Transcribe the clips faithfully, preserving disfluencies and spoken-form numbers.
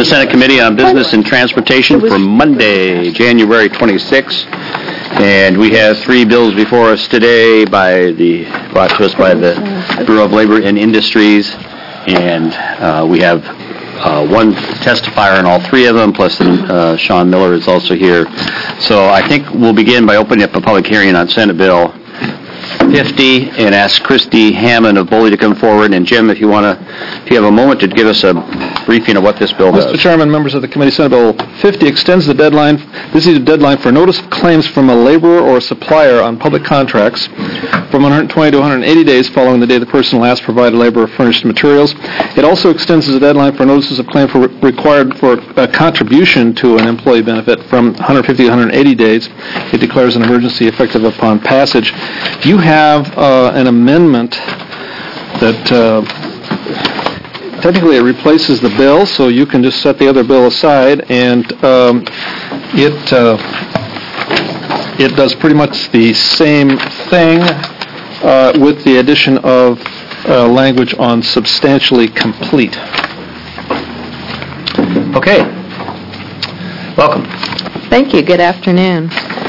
the Senate Committee on Business and Transportation for Monday, January twenty-sixth. And we have three bills before us today by the brought to us by the Bureau of Labor and Industries. And uh, we have uh, one testifier on all three of them, plus uh, Sean Miller is also here. So I think we'll begin by opening up a public hearing on Senate Bill fifty and ask Christy Hammond of Boley to come forward. And Jim, if you want to, if you have a moment to give us a briefing of what this bill does. Mister Chairman, members of the committee, Senate Bill fifty extends the deadline. This is a deadline for notice of claims from a laborer or supplier on public contracts from one hundred twenty to one hundred eighty days following the day the person last provided labor or furnished materials. It also extends the deadline for notices of claim for required for a contribution to an employee benefit from one hundred fifty to one hundred eighty days. It declares an emergency effective upon passage. You have uh, an amendment that uh, technically it replaces the bill, so you can just set the other bill aside, and um, it uh, it does pretty much the same thing uh, with the addition of uh, language on substantially complete. Okay. Welcome. Thank you. Good afternoon.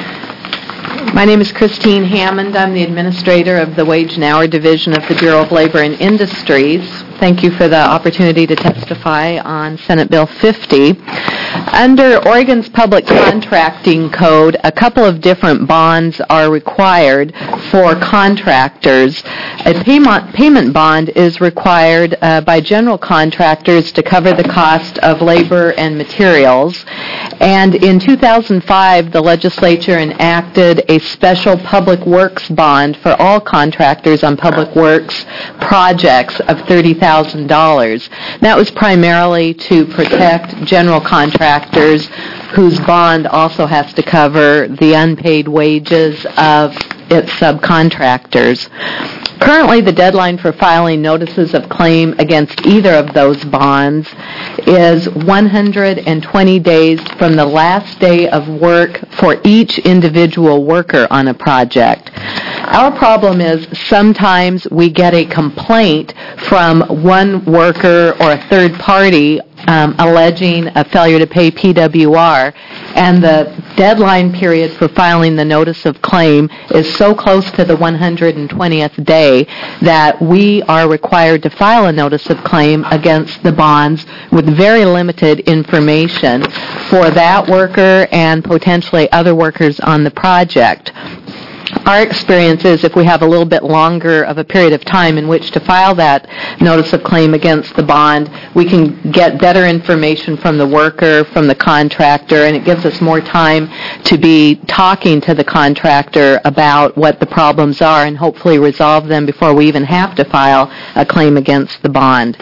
My name is Christine Hammond. I'm the administrator of the Wage and Hour Division of the Bureau of Labor and Industries. Thank you for the opportunity to testify on Senate Bill fifty. Under Oregon's Public Contracting Code, a couple of different bonds are required for contractors. A payment, payment bond is required uh, by general contractors to cover the cost of labor and materials. And in two thousand five, the legislature enacted a special public works bond for all contractors on public works projects of thirty thousand dollars. That was primarily to protect general contractors whose bond also has to cover the unpaid wages of its subcontractors. Currently, the deadline for filing notices of claim against either of those bonds is one hundred twenty days from the last day of work for each individual worker on a project. Our problem is sometimes we get a complaint from one worker or a third party Um, alleging a failure to pay P W R, and the deadline period for filing the notice of claim is so close to the one hundred twentieth day that we are required to file a notice of claim against the bonds with very limited information for that worker and potentially other workers on the project. Our experience is if we have a little bit longer of a period of time in which to file that notice of claim against the bond, we can get better information from the worker, from the contractor, and it gives us more time to be talking to the contractor about what the problems are and hopefully resolve them before we even have to file a claim against the bond.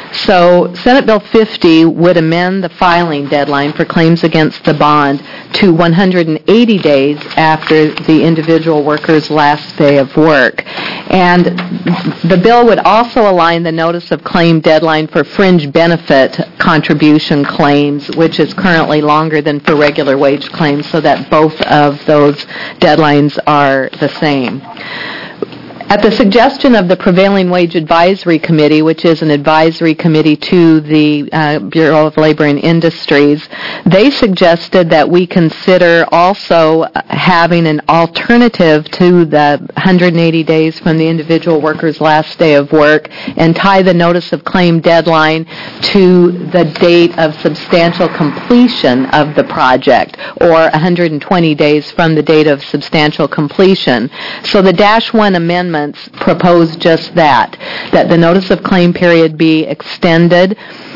So Senate Bill fifty would amend the filing deadline for claims against the bond to one hundred eighty days after the individual worker's last day of work. And the bill would also align the notice of claim deadline for fringe benefit contribution claims, which is currently longer than for regular wage claims, so that both of those deadlines are the same. At the suggestion of the Prevailing Wage Advisory Committee, which is an advisory committee to the uh, Bureau of Labor and Industries, they suggested that we consider also having an alternative to the one hundred eighty days from the individual worker's last day of work and tie the notice of claim deadline to the date of substantial completion of the project, or one hundred twenty days from the date of substantial completion. So the Dash one amendment propose just that, that the notice of claim period be extended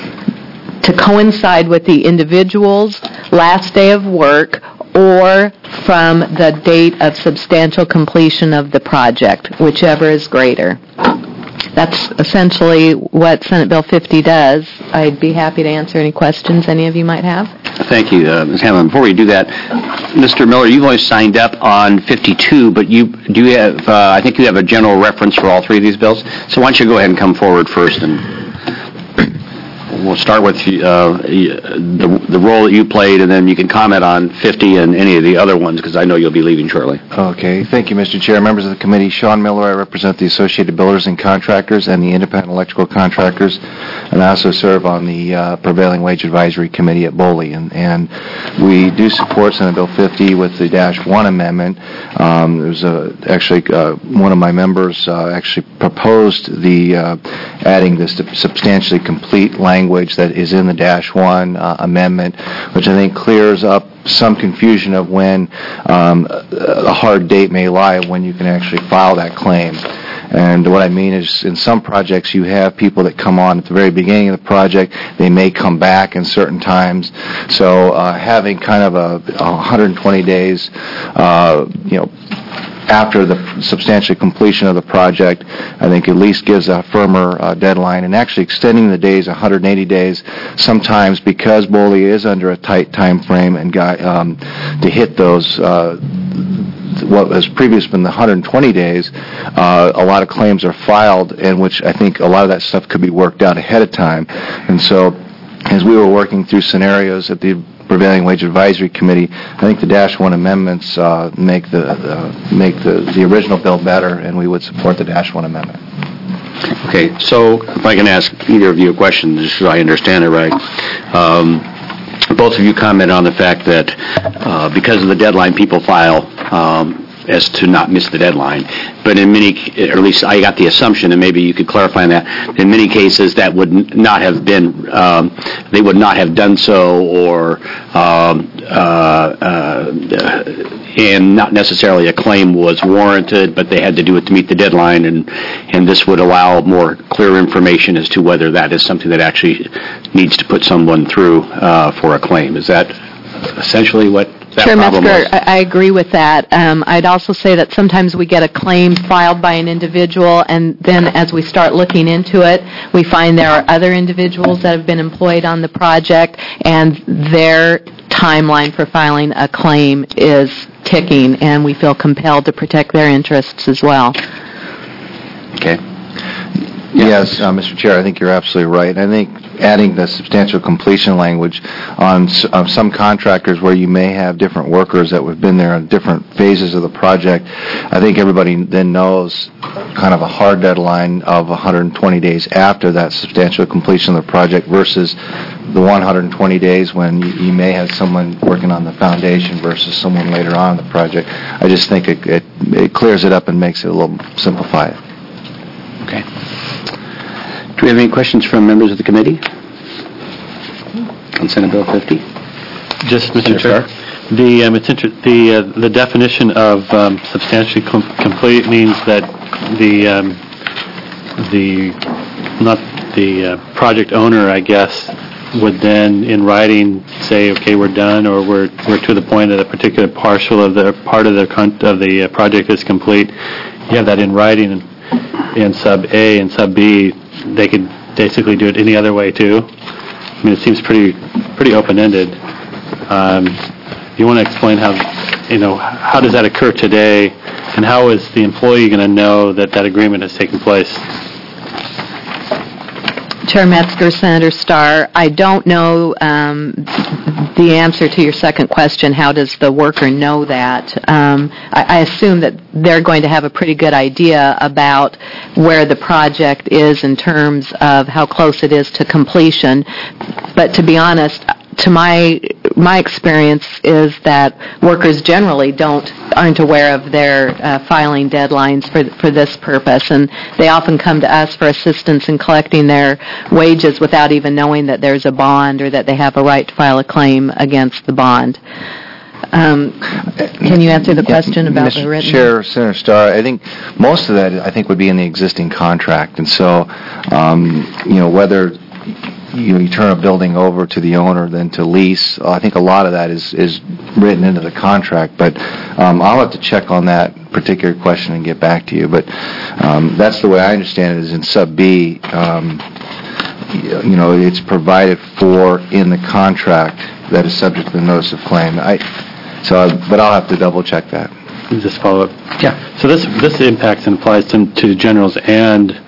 to coincide with the individual's last day of work or from the date of substantial completion of the project, whichever is greater. That's essentially what Senate Bill fifty does. I'd be happy to answer any questions any of you might have. Thank you, uh, Miz Hammond. Before we do that, Mister Miller, you've only signed up on fifty-two, but you do you have, uh, I think you have a general reference for all three of these bills. So why don't you go ahead and come forward first. And we'll start with uh, the the role that you played, and then you can comment on fifty and any of the other ones, because I know you'll be leaving shortly. Okay. Thank you, Mister Chair. Members of the committee, Sean Miller. I represent the Associated Builders and Contractors and the Independent Electrical Contractors, and I also serve on the uh, Prevailing Wage Advisory Committee at BOLI. And, and we do support Senate Bill fifty with the Dash one amendment. Um, there's a, actually uh, one of my members uh, actually proposed the uh, adding this substantially complete language that is in the Dash one uh, amendment, which I think clears up some confusion of when um, a hard date may lie when you can actually file that claim. And what I mean is, in some projects, you have people that come on at the very beginning of the project. They may come back in certain times. So uh, having kind of a, a one hundred twenty days, uh, you know, after the substantial completion of the project, I think at least gives a firmer uh, deadline. And actually extending the days one hundred eighty days, sometimes because BOLI is under a tight time frame and got, um, to hit those uh, what has previously been the one hundred twenty days, uh, a lot of claims are filed, in which I think a lot of that stuff could be worked out ahead of time. And so as we were working through scenarios at the Prevailing Wage Advisory Committee, I think the Dash one amendments uh, make the uh, make the, the original bill better, and we would support the Dash one amendment. Okay, so if I can ask either of you a question, just so I understand it right. Um, both of you comment on the fact that uh, because of the deadline, people file um, as to not miss the deadline. But in many, or at least I got the assumption, and maybe you could clarify on that, in many cases that would not have been, um, they would not have done so, or um, uh, uh, and not necessarily a claim was warranted, but they had to do it to meet the deadline, and, and this would allow more clear information as to whether that is something that actually needs to put someone through uh, for a claim. Is that essentially what that Chair problem Metzger, was? I I agree with that. Um, I'd also say that sometimes we get a claim filed by an individual, and then as we start looking into it, we find there are other individuals that have been employed on the project, and their timeline for filing a claim is ticking, and we feel compelled to protect their interests as well. Okay. Yes, uh, Mister Chair, I think you're absolutely right. I think adding the substantial completion language on s- uh, some contractors where you may have different workers that have been there on different phases of the project, I think everybody then knows kind of a hard deadline of one hundred twenty days after that substantial completion of the project versus the one hundred twenty days when you, you may have someone working on the foundation versus someone later on in the project. I just think it, it, it clears it up and makes it a little simplified. Okay. Do we have any questions from members of the committee on Senate Bill fifty? Just, Mister Senator Chair, the um, it's inter- the uh, the definition of um, substantially com- complete means that the um, the not the uh, project owner, I guess, would then in writing say, okay, we're done, or we're we're to the point that a particular partial of the part of the con- of the uh, project is complete. You have that in writing in, in sub A and sub B. They could basically do it any other way too. I mean, it seems pretty pretty open-ended. Um, you want to explain how, you know, how does that occur today, and how is the employee going to know that that agreement has taken place? Chair Metzger, Senator Starr, I don't know um, the answer to your second question, how does the worker know that? Um, I, I assume that they're going to have a pretty good idea about where the project is in terms of how close it is to completion. But to be honest, to my my experience is that workers generally don't aren't aware of their uh, filing deadlines for for this purpose, and they often come to us for assistance in collecting their wages without even knowing that there's a bond or that they have a right to file a claim against the bond. Um, can you answer the question about Mister the written? Chair, Senator Starr, I think most of that, I think, would be in the existing contract. And so, um, you know, whether you, you turn a building over to the owner then to lease, I think a lot of that is, is written into the contract. But um, I'll have to check on that particular question and get back to you. But um, that's the way I understand it, is in sub B, um, you know, it's provided for in the contract that is subject to the notice of claim. I, so, but I'll have to double check that. Just follow up. Yeah. So this this impacts and applies to, to generals and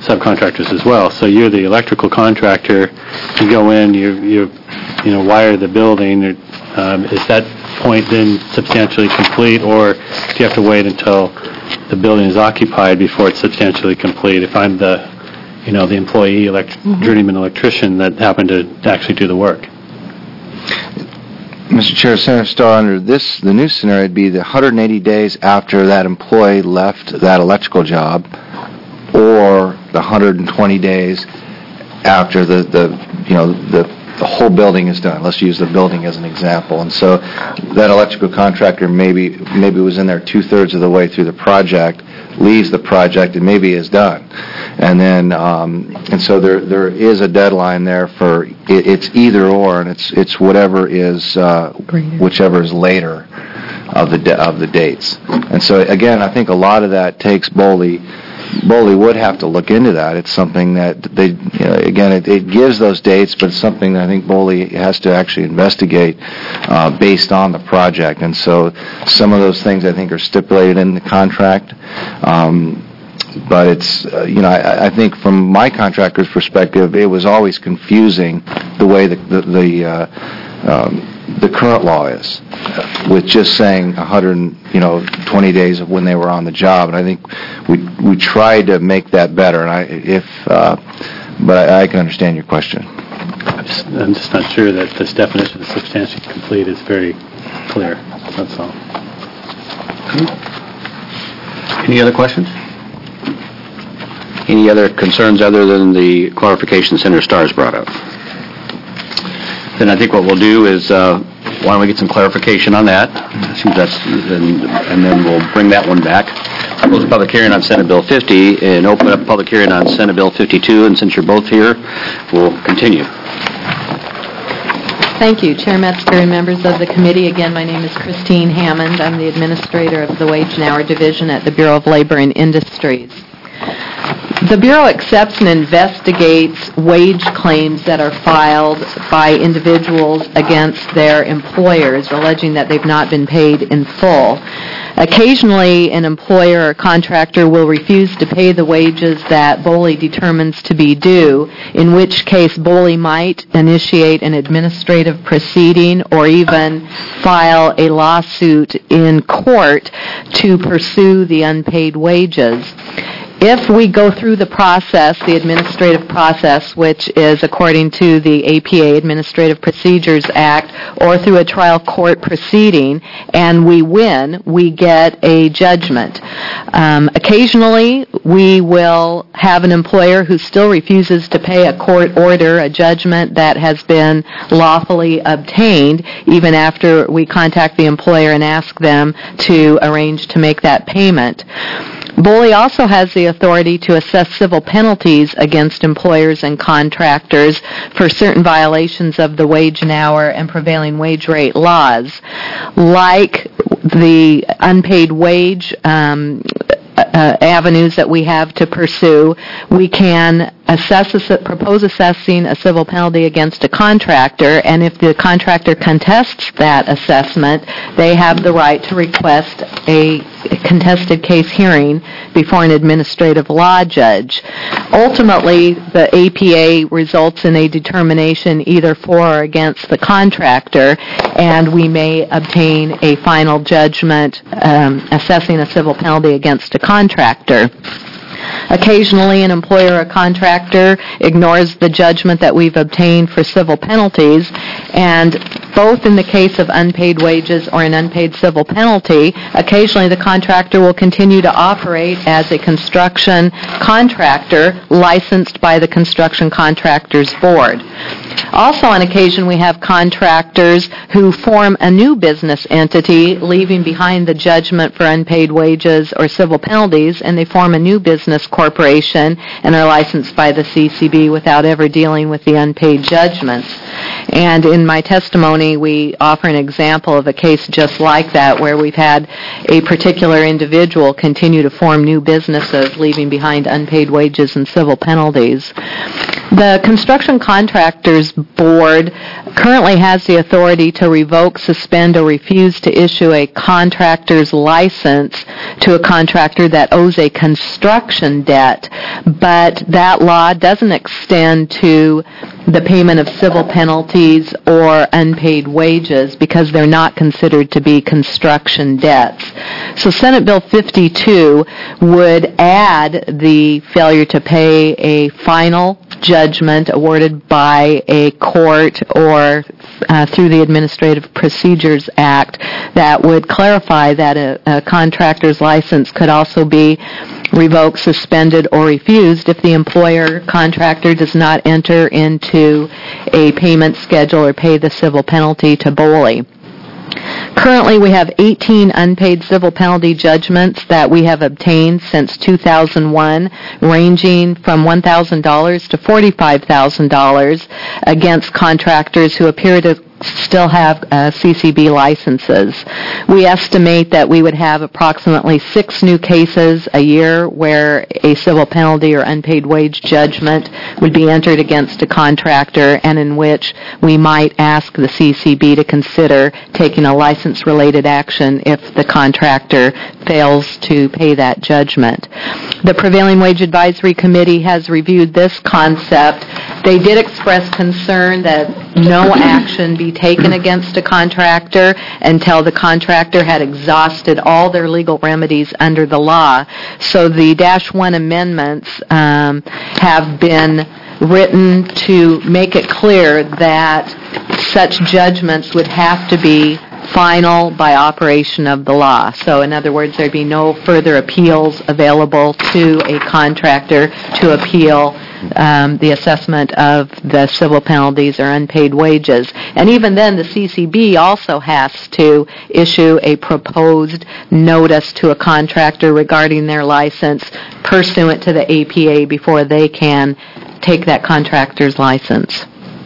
subcontractors as well. So you're the electrical contractor, you go in, you, you, you know, wire the building. Um, is that point then substantially complete, or do you have to wait until the building is occupied before it's substantially complete? If I'm the, you know, the employee elect- mm-hmm. journeyman electrician that happened to actually do the work. Mister Chair, Senator Starr, under this, the new scenario would be the one hundred eighty days after that employee left that electrical job, or the one hundred twenty days after the, the you know, the, the whole building is done. Let's use the building as an example. And so that electrical contractor maybe maybe was in there two-thirds of the way through the project, leaves the project, and maybe is done. And then, um, and so there there is a deadline there for it, it's either or, and it's it's whatever is uh, whichever is later of the de- of the dates. And so again, I think a lot of that takes Boley. Boley would have to look into that. It's something that they, you know, again, it, it gives those dates, but it's something that I think Boley has to actually investigate uh, based on the project. And so some of those things I think are stipulated in the contract. Um, but it's, uh, you know, I, I think from my contractor's perspective, it was always confusing the way the, the, the uh, um, the current law is, with just saying one hundred, you know, twenty days of when they were on the job. And I think we we tried to make that better. And I, if, uh, but I, I can understand your question. I'm just, I'm just not sure that this definition of substantially complete is very clear. That's all. Any other questions? Any other concerns other than the clarification Senator Starr's brought up? Then I think what we'll do is, uh, why don't we get some clarification on that? See if that's, and, and then we'll bring that one back. Close the public hearing on Senate Bill fifty and open up public hearing on Senate Bill fifty-two. And since you're both here, we'll continue. Thank you, Chair Metzger and members of the committee. Again, my name is Christine Hammond. I'm the administrator of the Wage and Hour Division at the Bureau of Labor and Industries. The Bureau accepts and investigates wage claims that are filed by individuals against their employers, alleging that they've not been paid in full. Occasionally, an employer or contractor will refuse to pay the wages that Boley determines to be due, in which case Boley might initiate an administrative proceeding or even file a lawsuit in court to pursue the unpaid wages. If we go through the process, the administrative process, which is according to the A P A, Administrative Procedures Act, or through a trial court proceeding, and we win, we get a judgment. Um, occasionally, we will have an employer who still refuses to pay a court order, a judgment that has been lawfully obtained, even after we contact the employer and ask them to arrange to make that payment. Boley also has the authority to assess civil penalties against employers and contractors for certain violations of the wage and hour and prevailing wage rate laws, like the unpaid wage um, uh, avenues that we have to pursue. We can assess, propose assessing a civil penalty against a contractor, and if the contractor contests that assessment, they have the right to request a contested case hearing before an administrative law judge. Ultimately, the A P A results in a determination either for or against the contractor, and we may obtain a final judgment um, assessing a civil penalty against a contractor. Occasionally, an employer or contractor ignores the judgment that we've obtained for civil penalties, and both in the case of unpaid wages or an unpaid civil penalty, occasionally the contractor will continue to operate as a construction contractor licensed by the Construction Contractors Board. Also, on occasion, we have contractors who form a new business entity, leaving behind the judgment for unpaid wages or civil penalties, and they form a new business corporation and are licensed by the C C B without ever dealing with the unpaid judgments. And in my testimony testimony, we offer an example of a case just like that, where we've had a particular individual continue to form new businesses, leaving behind unpaid wages and civil penalties. The Construction Contractors Board currently has the authority to revoke, suspend, or refuse to issue a contractor's license to a contractor that owes a construction debt, but that law doesn't extend to the payment of civil penalties or unpaid wages because they're not considered to be construction debts. So Senate Bill fifty-two would add the failure to pay a final judgment awarded by a court or uh, through the Administrative Procedures Act that would clarify that a, a contractor's license could also be revoked, suspended, or refused if the employer contractor does not enter into a payment schedule or pay the civil penalty to B O L I. Currently, we have eighteen unpaid civil penalty judgments that we have obtained since two thousand one, ranging from one thousand dollars to forty-five thousand dollars against contractors who appear to still have uh, C C B licenses. We estimate that we would have approximately six new cases a year where a civil penalty or unpaid wage judgment would be entered against a contractor, and in which we might ask the C C B to consider taking a license-related action if the contractor fails to pay that judgment. The Prevailing Wage Advisory Committee has reviewed this concept. They did express concern that no action be taken against a contractor until the contractor had exhausted all their legal remedies under the law. So the Dash one amendments um, have been written to make it clear that such judgments would have to be final by operation of the law. So in other words, there'd be no further appeals available to a contractor to appeal Um, the assessment of the civil penalties or unpaid wages. And even then, the C C B also has to issue a proposed notice to a contractor regarding their license pursuant to the A P A before they can take that contractor's license.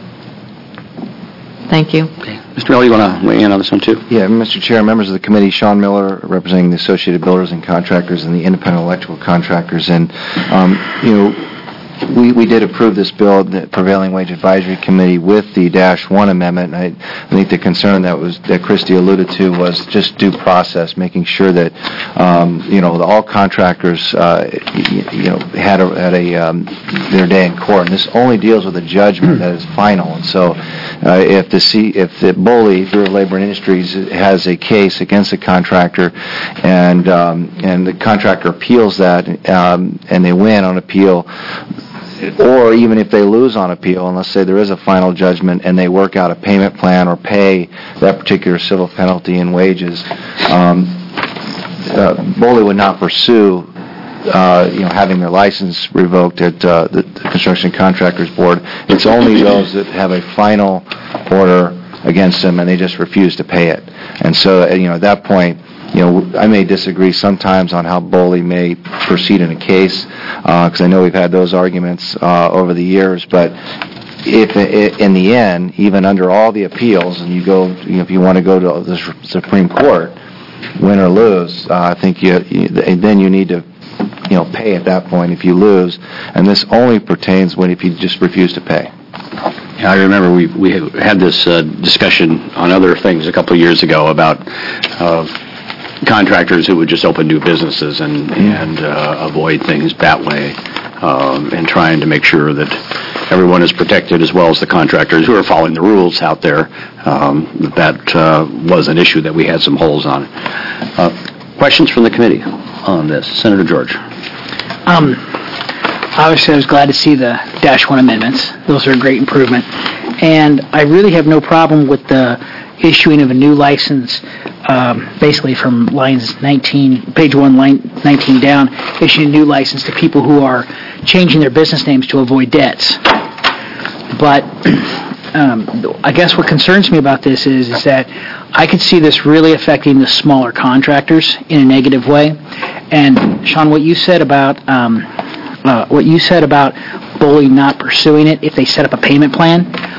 Thank you. Okay. Mister Miller, you want to weigh in on this one, too? Yeah, Mister Chair, members of the committee, Sean Miller, representing the Associated Builders and Contractors and the Independent Electrical Contractors. And, um, you know, We, we did approve this bill, the Prevailing Wage Advisory Committee, with the Dash one amendment. I, I think the concern that was that Christy alluded to was just due process, making sure that um, you know all contractors uh, you, you know had a, had a um, their day in court. And this only deals with a judgment that is final. And so, uh, if the C, if the B O L I, Bureau of Labor and Industries, has a case against a contractor, and um, and the contractor appeals that, um, and they win on appeal, or even if they lose on appeal, and let's say there is a final judgment and they work out a payment plan or pay that particular civil penalty and wages, um, uh, B O L I would not pursue uh, you know, having their license revoked at uh, the, the Construction Contractors Board. It's only those that have a final order against them and they just refuse to pay it. And so, you know, at that point, you know, I may disagree sometimes on how B O L I may proceed in a case, because uh, I know we've had those arguments uh, over the years. But if, in the end, even under all the appeals, and you go, you know, if you want to go to the Supreme Court, win or lose, uh, I think you, you then you need to, you know, pay at that point if you lose. And this only pertains when if you just refuse to pay. Yeah, I remember we we had this uh, discussion on other things a couple of years ago about Uh, contractors who would just open new businesses and and uh, avoid things that way, um, and trying to make sure that everyone is protected, as well as the contractors who are following the rules out there. Um, that uh, was an issue that we had some holes on. Uh, questions from the committee on this? Senator George. Um, obviously, I was glad to see the Dash one amendments. Those are a great improvement. And I really have no problem with the issuing of a new license, um, basically from lines nineteen, page one, line nineteen down, issuing a new license to people who are changing their business names to avoid debts. But um, I guess what concerns me about this is, is that I could see this really affecting the smaller contractors in a negative way. And Sean, what you said about um, uh, what you said about B O L I not pursuing it if they set up a payment plan,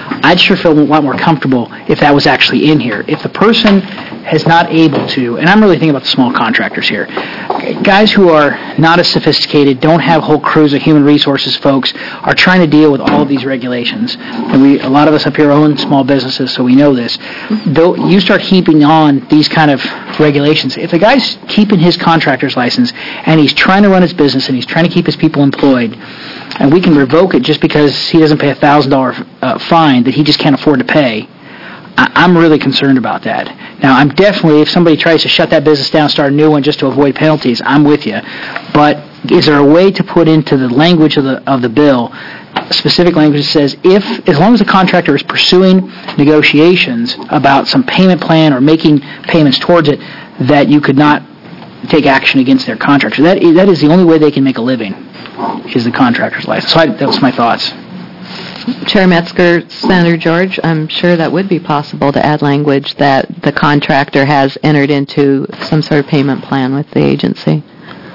I'd sure feel a lot more comfortable if that was actually in here. If the person is not able to, and I'm really thinking about the small contractors here, guys who are not as sophisticated, don't have whole crews of human resources folks, are trying to deal with all of these regulations. And we, a lot of us up here own small businesses, so we know this. Though you start heaping on these kind of regulations, if the guy's keeping his contractor's license and he's trying to run his business and he's trying to keep his people employed, and we can revoke it just because he doesn't pay a one thousand dollars uh, fine that he just can't afford to pay, I- I'm really concerned about that. Now, I'm definitely, if somebody tries to shut that business down, start a new one just to avoid penalties, I'm with you. But is there a way to put into the language of the of the bill specific language that says if, as long as the contractor is pursuing negotiations about some payment plan or making payments towards it, that you could not take action against their contractor? That is, that is the only way they can make a living, is the contractor's license. So I, that was my thoughts. Chair Metzger, Senator George, I'm sure that would be possible to add language that the contractor has entered into some sort of payment plan with the agency.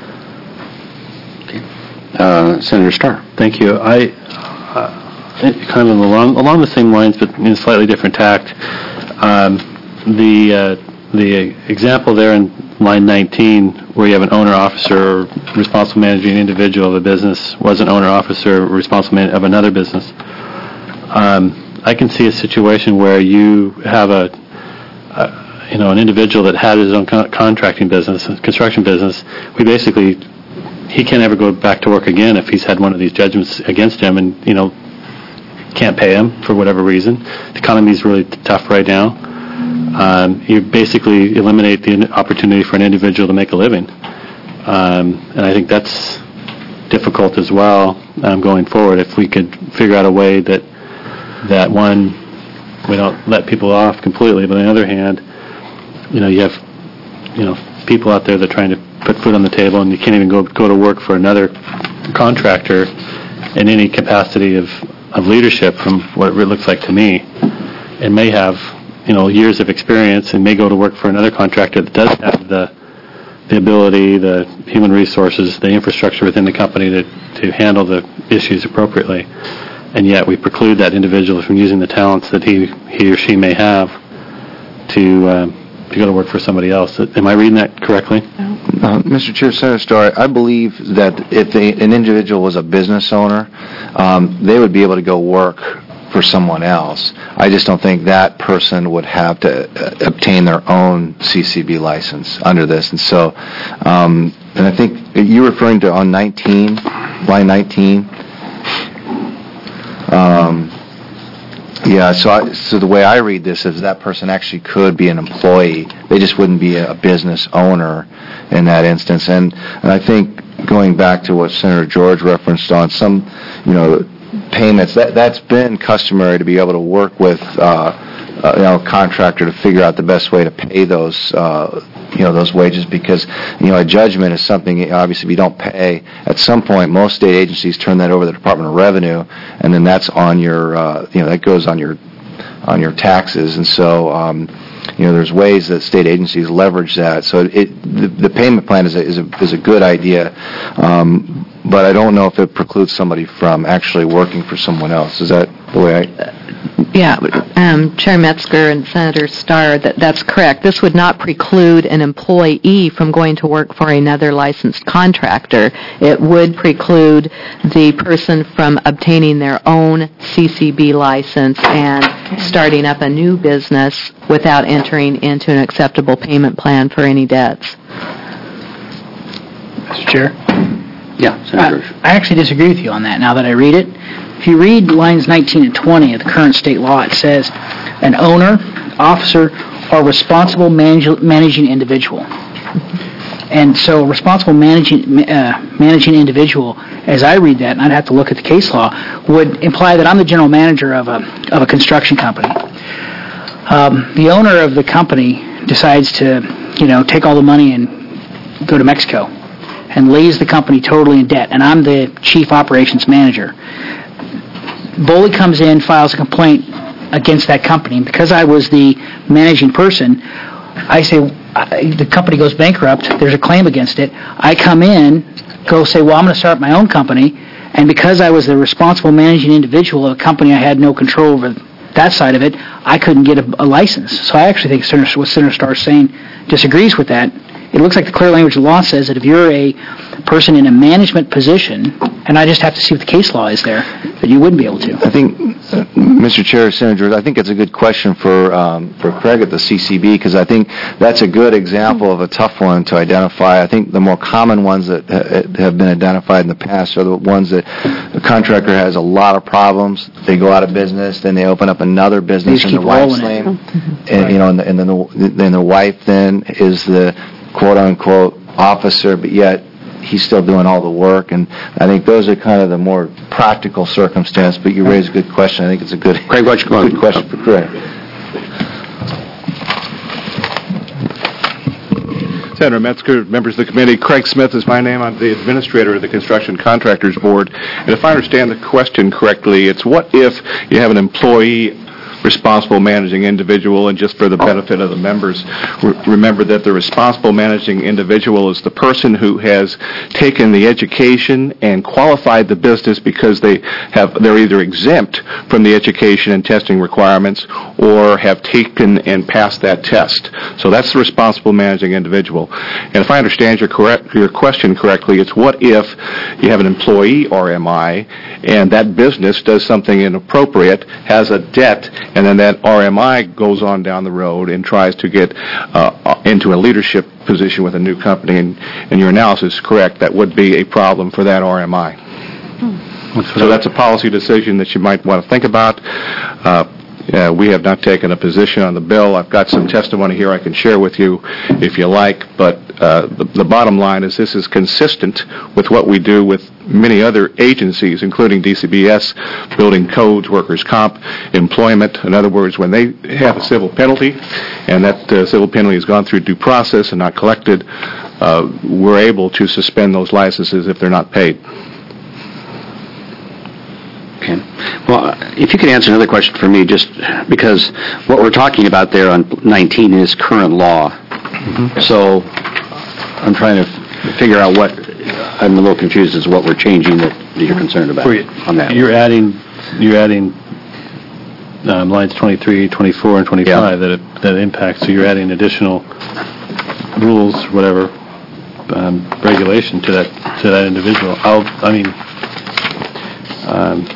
Uh, Senator Starr. Thank you. I, uh, kind of along along the same lines, but in a slightly different tact. Um, the uh, the example there in line nineteen, where you have an owner, officer, or responsible managing individual of a business, was an owner, officer, or responsible man of another business. Um, I can see a situation where you have a, a you know, an individual that had his own con- contracting business, construction business. We basically, he can't ever go back to work again if he's had one of these judgments against him, and you know, can't pay him for whatever reason. The economy is really tough right now. Um, you basically eliminate the opportunity for an individual to make a living. Um, and I think that's difficult as well um, going forward. If we could figure out a way that, that one, we don't let people off completely, but on the other hand, you know, you have, you know, people out there that are trying to put food on the table, and you can't even go go to work for another contractor in any capacity of, of leadership, from what it looks like to me, and may have, you know, years of experience, and may go to work for another contractor that does have the the ability, the human resources, the infrastructure within the company to, to handle the issues appropriately. And yet we preclude that individual from using the talents that he he or she may have to um, to go to work for somebody else. Am I reading that correctly? Uh, Mister Chair, Senator Starr, I believe that if they, an individual was a business owner, um, they would be able to go work for someone else. I just don't think that person would have to uh, obtain their own C C B license under this. And so, um, and I think you're referring to on nineteen, line nineteen. Um, yeah, so I, so the way I read this is that person actually could be an employee. They just wouldn't be a business owner in that instance. And, and I think going back to what Senator George referenced on some, you know, payments, that that's been customary to be able to work with uh, uh, you know, a contractor to figure out the best way to pay those uh, you know, those wages, because you know, a judgment is something, obviously, if you don't pay at some point, most state agencies turn that over to the Department of Revenue, and then that's on your uh, you know, that goes on your on your taxes. And so um, you know, there's ways that state agencies leverage that. So it the, the payment plan is a, is a is a good idea. Um, But I don't know if it precludes somebody from actually working for someone else. Is that the way I... Yeah, um, Chair Metzger and Senator Starr, that, that's correct. This would not preclude an employee from going to work for another licensed contractor. It would preclude the person from obtaining their own C C B license and starting up a new business without entering into an acceptable payment plan for any debts. Mister Chair? Yeah, Senator. I, I actually disagree with you on that now that I read it. If you read lines nineteen and twenty of the current state law, it says an owner, officer, or responsible manage, managing individual. And so a responsible managing uh, managing individual, as I read that, and I'd have to look at the case law, would imply that I'm the general manager of a of a construction company. Um, the owner of the company decides to, you know, take all the money and go to Mexico and lays the company totally in debt, and I'm the chief operations manager. Boley comes in, files a complaint against that company, and because I was the managing person, I say, I, the company goes bankrupt, there's a claim against it, I come in, go say, well, I'm going to start my own company, and because I was the responsible managing individual of a company I had no control over that side of it, I couldn't get a, a license. So I actually think Senator, what Senator Starr is saying disagrees with that. It looks like the clear language of the law says that if you're a person in a management position, and I just have to see what the case law is there, that you wouldn't be able to. I think, uh, Mister Chair, Senator, I think it's a good question for um, for Craig at the C C B, because I think that's a good example of a tough one to identify. I think the more common ones that ha- have been identified in the past are the ones that the contractor has a lot of problems. They go out of business, then they open up another business in keep the wife's rolling it. name, and you know, and, the, and then the, then the wife then is the quote unquote officer, but yet he's still doing all the work, and I think those are kind of the more practical circumstance, but you raise a good question. I think it's a good, Craig, why don't you go on? good question for Craig. Senator Metzger, members of the committee, Craig Smith is my name. I'm the administrator of the Construction Contractors Board. And if I understand the question correctly, it's what if you have an employee responsible managing individual, and just for the benefit of the members, re- remember that the responsible managing individual is the person who has taken the education and qualified the business because they have they're either exempt from the education and testing requirements or have taken and passed that test. So that's the responsible managing individual. And if I understand your correct your question correctly, it's what if you have an employee R M I and that business does something inappropriate, has a debt, and then that R M I goes on down the road and tries to get uh, into a leadership position with a new company, and, and your analysis is correct, that would be a problem for that R M I. Hmm. So that's a policy decision that you might want to think about. Uh, Uh, we have not taken a position on the bill. I've got some testimony here I can share with you if you like, but uh, the, the bottom line is this is consistent with what we do with many other agencies, including D C B S, building codes, workers' comp, employment. In other words, when they have a civil penalty and that uh, civil penalty has gone through due process and not collected, uh, we're able to suspend those licenses if they're not paid. Okay. Well, if you could answer another question for me, just because what we're talking about there on nineteen is current law. Mm-hmm. So I'm trying to f- figure out what, I'm a little confused as to what we're changing that you're concerned about on that. You're adding, you're adding um, lines twenty-three, twenty-four, and twenty-five Yeah. that it, that impact, so you're adding additional rules, whatever, um, regulation to that, to that individual. I'll, I mean, um,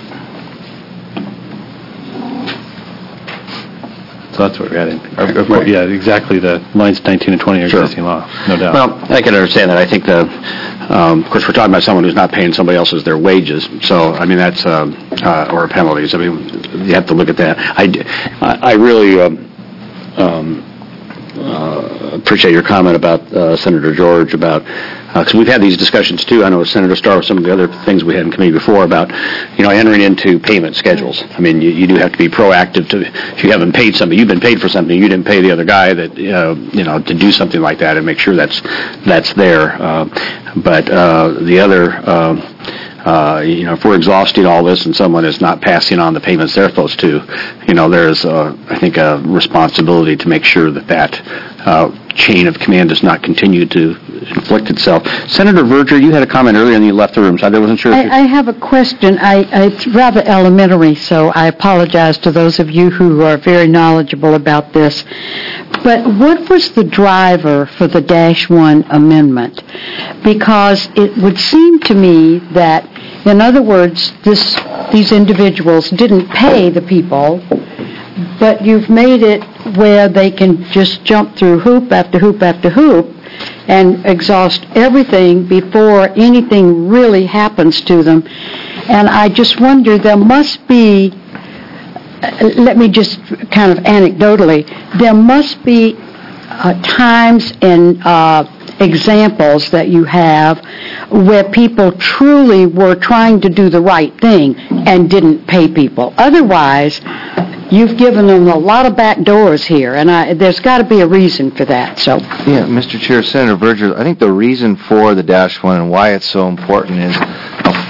so that's what we're adding. Or, or, Right. Yeah, exactly. The lines nineteen and twenty are Sure. existing law, no doubt. Well, I can understand that. I think the, um, of course, we're talking about someone who's not paying somebody else's their wages. So, I mean, that's, um, uh, or penalties. I mean, you have to look at that. I, d- I I really um, um, uh, appreciate your comment about uh, Senator George about, because we've had these discussions too. I know Senator Starr with some of the other things we had in committee before about, you know, entering into payment schedules. I mean, you, you do have to be proactive to, if you haven't paid somebody, you've been paid for something, you didn't pay the other guy that, uh, you know, to do something like that and make sure that's, that's there. Uh, but uh, the other, um, uh, you know, if we're exhausting all this and someone is not passing on the payments they're supposed to, you know, there's, uh, I think, a responsibility to make sure that that uh, chain of command does not continue to inflict itself. Senator Verger, you had a comment earlier and you left the room, so I wasn't sure if you... I, I have a question. I, it's rather elementary, so I apologize to those of you who are very knowledgeable about this. But what was the driver for the Dash One amendment? Because it would seem to me that, in other words, this, these individuals didn't pay the people, but you've made it where they can just jump through hoop after hoop after hoop and exhaust everything before anything really happens to them. And I just wonder, there must be, let me just kind of anecdotally, there must be uh, times and uh, examples that you have where people truly were trying to do the right thing and didn't pay people. Otherwise, you've given them a lot of back doors here, and I, there's got to be a reason for that. So, Yeah, Mister Chair, Senator Verger, I think the reason for the Dash One and why it's so important is a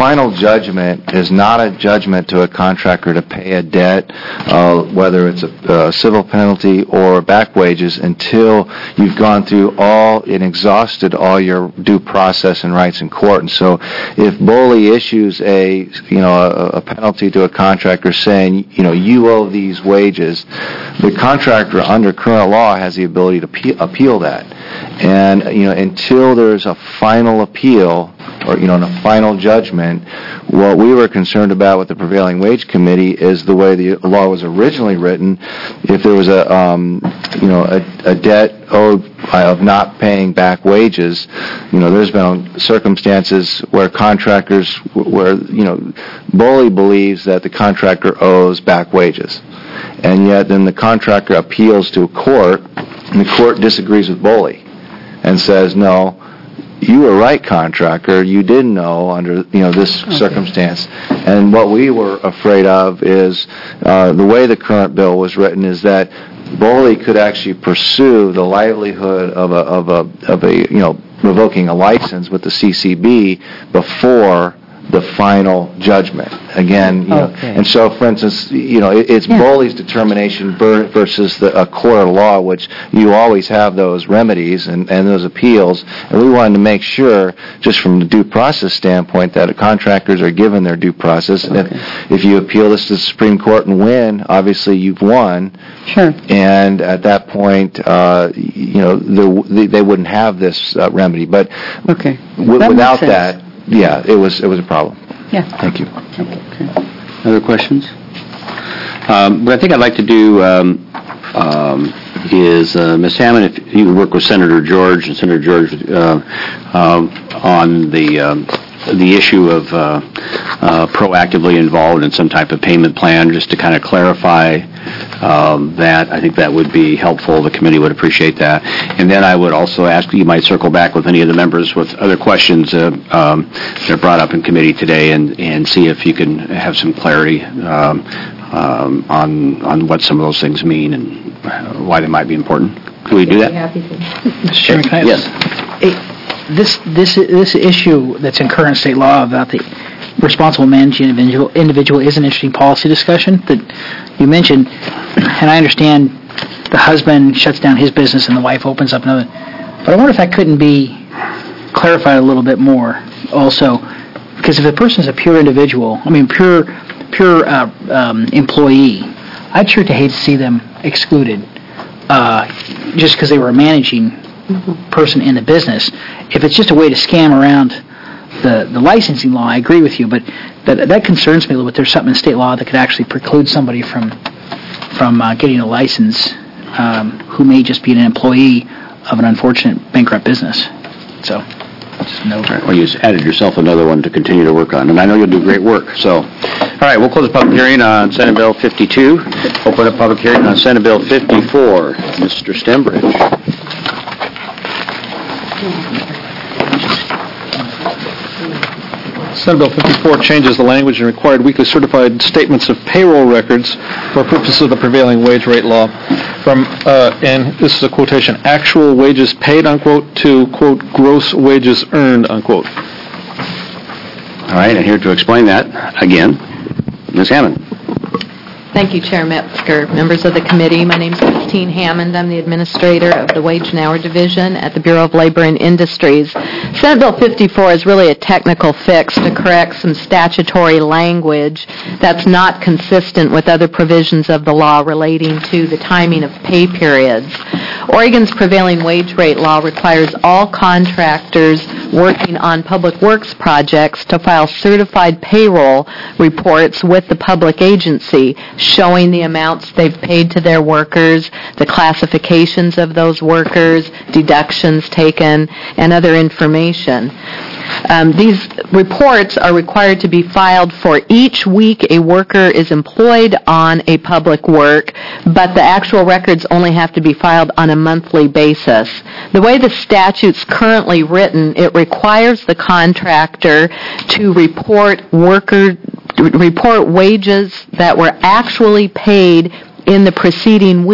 final judgment is not a judgment to a contractor to pay a debt, uh, whether it's a, a civil penalty or back wages, until you've gone through all and exhausted all your due process and rights in court. And so if BOLI issues a, you know, a, a penalty to a contractor saying, you know, you owe these wages, the contractor under current law has the ability to pe- appeal that. And, you know, until there's a final appeal or, you know, a final judgment, what we were concerned about with the Prevailing Wage Committee is the way the law was originally written. If there was a, um, you know, a, a debt owed of not paying back wages, you know, there's been circumstances where contractors, where, you know, BOLI believes that the contractor owes back wages. And yet then the contractor appeals to a court, and the court disagrees with BOLI and says, no, you were right, contractor, you didn't know under, you know, this okay. circumstance. And what we were afraid of is uh, the way the current bill was written is that BOLI could actually pursue the livelihood of a, of a, of a, you know, revoking a license with the C C B before the final judgment. Again, you know, okay. and so, for instance, you know, it, it's yeah. BOLI's determination ver- versus the, a court of law, which you always have those remedies and, and those appeals, and we wanted to make sure, just from the due process standpoint, that contractors are given their due process. Okay. If, if you appeal this to the Supreme Court and win, obviously you've won. Sure. And at that point, uh, you know, the, they wouldn't have this uh, remedy. But okay. w- that without that, yeah, it was it was a problem. Yeah. Thank you. Okay. Other questions? Um, what I think I'd like to do um, um, is, uh, Miz Hammond, if you would work with Senator George and Senator George uh, um, on the um, the issue of uh, uh, proactively involved in some type of payment plan, just to kind of clarify um, that. I think that would be helpful. The committee would appreciate that. And then I would also ask you might circle back with any of the members with other questions uh, um, that are brought up in committee today, and, and see if you can have some clarity um, um, on on what some of those things mean and why they might be important. Can we do that? Happy to. Mister Chairman, can I Yes. Hey, This this this issue that's in current state law about the responsible managing individual individual is an interesting policy discussion that you mentioned, and I understand the husband shuts down his business and the wife opens up another. But I wonder if that couldn't be clarified a little bit more also, because if a person is a pure individual, I mean pure pure uh, um, employee, I'd sure to hate to see them excluded uh, just because they were a managing person in the business. If it's just a way to scam around the, the licensing law, I agree with you, but that that concerns me a little bit. There's something in state law that could actually preclude somebody from from uh, getting a license um, who may just be an employee of an unfortunate bankrupt business. So, just note. All right, well, you just added yourself another one to continue to work on, and I know you'll do great work. So, all right, we'll close the public hearing on Senate Bill fifty-two. Open up public hearing on Senate Bill fifty-four. Mister Stembridge. Senate Bill fifty-four changes the language in required weekly certified statements of payroll records for purposes of the prevailing wage rate law from, uh, and this is a quotation, actual wages paid, unquote, to, quote, gross wages earned, unquote. All right, and here to explain that, again, Miz Hammond. Thank you, Chair Metzger. Members of the committee, my name is Christine Hammond. I'm the administrator of the Wage and Hour Division at the Bureau of Labor and Industries. Senate Bill fifty-four is really a technical fix to correct some statutory language that's not consistent with other provisions of the law relating to the timing of pay periods. Oregon's prevailing wage rate law requires all contractors working on public works projects to file certified payroll reports with the public agency, showing the amounts they've paid to their workers, the classifications of those workers, deductions taken, and other information. Um, these reports are required to be filed for each week a worker is employed on a public work, but the actual records only have to be filed on a monthly basis. The way the statute's currently written, it requires the contractor to report worker report wages that were actually paid in the preceding week.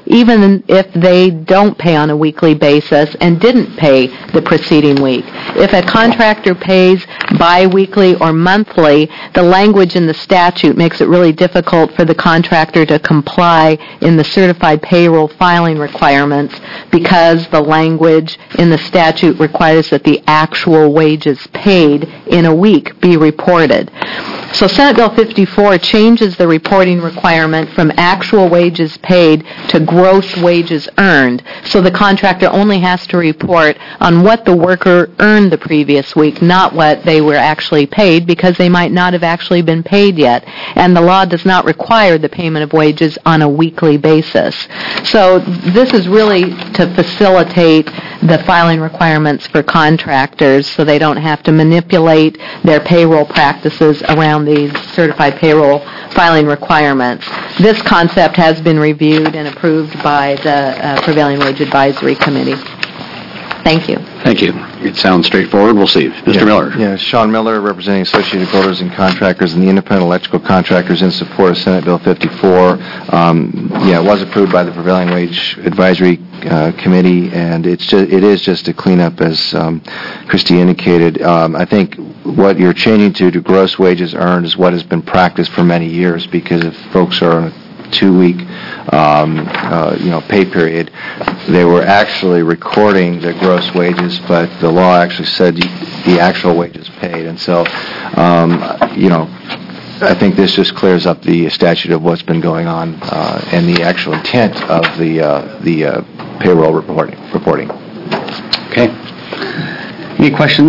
even if they don't pay on a weekly basis and didn't pay the preceding week. If a contractor pays bi-weekly or monthly, the language in the statute makes it really difficult for the contractor to comply in the certified payroll filing requirements because the language in the statute requires that the actual wages paid in a week be reported. So Senate Bill fifty-four changes the reporting requirement from actual wages paid to gross wages earned. So the contractor only has to report on what the worker earned the previous week, not what they were actually paid, because they might not have actually been paid yet. And the law does not require the payment of wages on a weekly basis. So this is really to facilitate the filing requirements for contractors so they don't have to manipulate their payroll practices around these certified payroll filing requirements. This concept has been reviewed and approved by the uh, Prevailing Wage Advisory Committee. Thank you. Thank you. It sounds straightforward. We'll see. Mister Yeah. Miller. Yeah, Sean Miller, representing Associated Builders and Contractors and the Independent Electrical Contractors in support of Senate Bill fifty-four. Um, yeah, it was approved by the Prevailing Wage Advisory uh, Committee, and it's just, it is just a cleanup, as um, Christie indicated. Um, I think what you're changing to, to gross wages earned, is what has been practiced for many years, because if folks are on a two-week, um, uh, you know, pay period, they were actually recording the gross wages, but the law actually said the actual wages paid. And so, um, you know, I think this just clears up the statute of what's been going on uh, and the actual intent of the uh, the uh, payroll reporting. reporting. Okay. Any questions?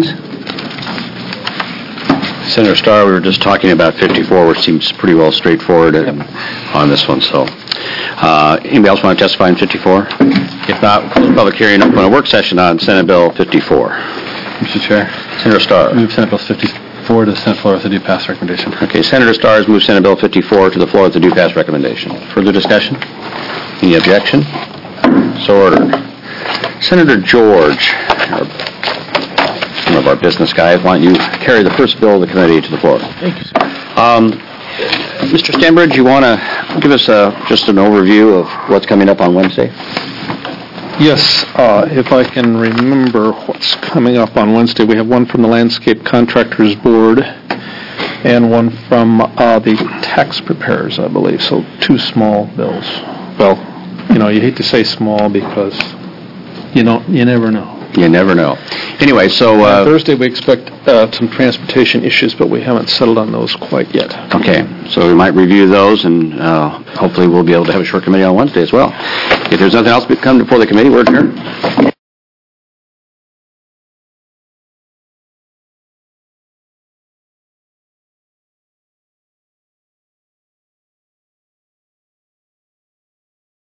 Senator Starr, we were just talking about fifty-four, which seems pretty well straightforward yep. on this one. So, uh, anybody else want to testify on fifty-four? If not, we'll close the public hearing up on a work session on Senate Bill fifty-four. Mister Chair. Senator Starr. Move Senate Bill fifty-four to the Senate floor with a due pass recommendation. Okay, Senator Starr has moved Senate Bill fifty-four to the floor with a due pass recommendation. Further discussion? Any objection? So ordered. Senator George, one of our business guys, why don't you carry the first bill of the committee to the floor? Thank you, sir. Um, Mister Stenbridge, you want to give us a, just an overview of what's coming up on Wednesday? Yes, uh, if I can remember what's coming up on Wednesday, we have one from the Landscape Contractors Board and one from uh, the tax preparers, I believe, so two small bills. Well, you know, you hate to say small because you know, you never know. You never know. Anyway, so... Uh, Thursday we expect uh, some transportation issues, but we haven't settled on those quite yet. Okay, so we might review those, and uh, hopefully we'll be able to have a short committee on Wednesday as well. If there's nothing else to come before the committee, we're adjourned.